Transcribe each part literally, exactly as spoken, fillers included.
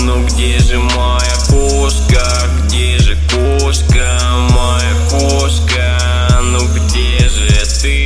Ну где же моя кошка? Где же кошка? Моя кошка, ну где же ты?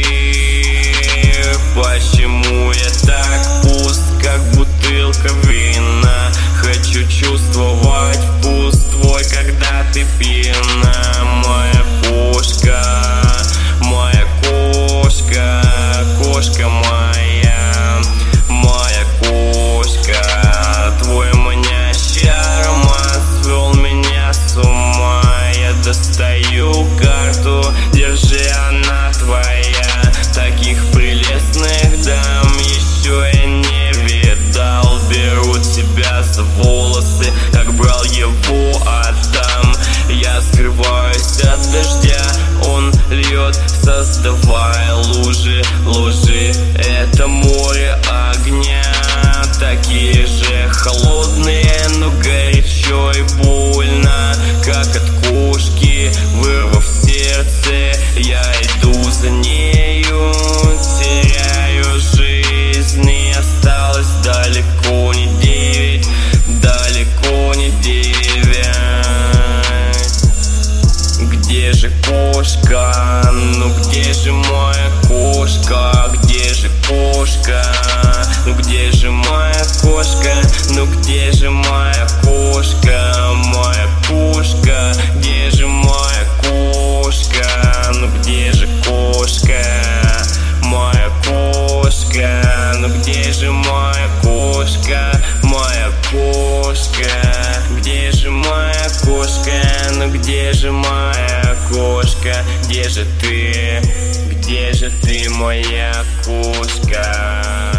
Почему я так пуст, как бутылка вина? Хочу чувствовать вкус твой, когда ты пьяна. Моя кошка, моя кошка, кошка моя, моя кошка. Твой манящий аромат свел меня с ума. Я достаю карту, держи, она твоя. Таких прелестных дам еще я не видал. Беру тебя за волосы, как брал его Адам. Я скрываюсь от дождя, он льет, создавая лужи, лужи. Это море огня, такие же холодные, но горячо и больно, как от кошки. Вырвав сердце, я иду за нею, теряю жизнь, и осталось далеко не девять, далеко не девять. Где же кошка? Ну где же моя кошка? Где же кошка? Ну где же моя кошка? Ну где же моя кошка? Моя кошка, где же моя кошка? Ну где же кошка? Моя кошка, ну где же моя кошка? Моя кошка, где же моя кошка? Ну где же моя кошка? Где же ты? Где же ты, моя кошка?